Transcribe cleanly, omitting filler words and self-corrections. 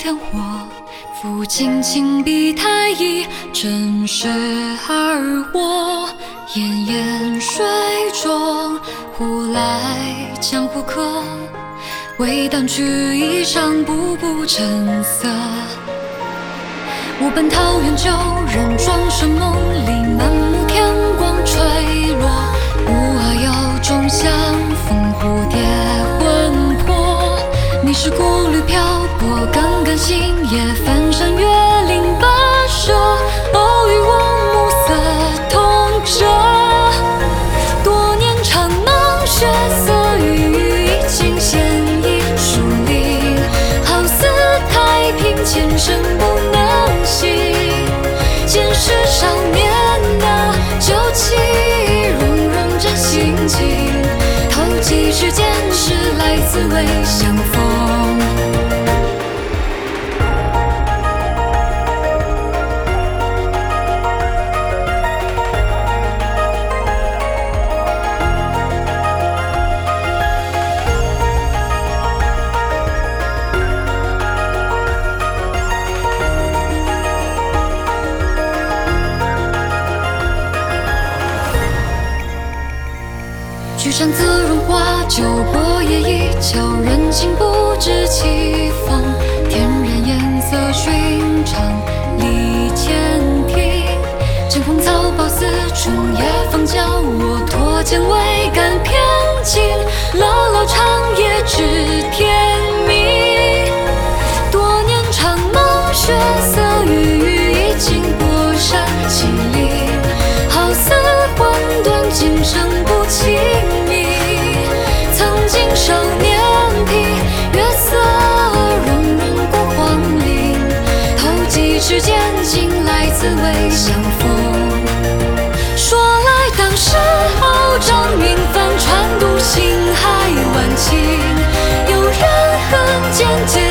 天火，抚琴轻笔太乙，正是而我。滟滟水中，忽来江湖客。唯当取衣裳，步步成色。我本桃源旧人，庄生梦里，满目天光垂落。无二有中相逢，蝴蝶魂魄。你是孤旅漂泊，耿耿星夜，翻山越岭跋涉。偶与我暮色同遮，多年长梦，血色与已经现已疏离。好似太平前生不能息，见识少年的旧气，融融真性情。透几世间事，来自未相逢。聚山自荣华，酒过夜已悄，人情不知其风。天然颜色寻常，立前庭。见荒草宝四处，野芳教我脱剑为杆偏尽。牢牢长夜至天明。多年长梦，血色与已经过山西岭。好似魂断，今生不清明。曾经少年皮，月色融融过荒岭。透几世间情，来自未相逢。说来当时候，张云帆传渡星海万顷。有人恨渐渐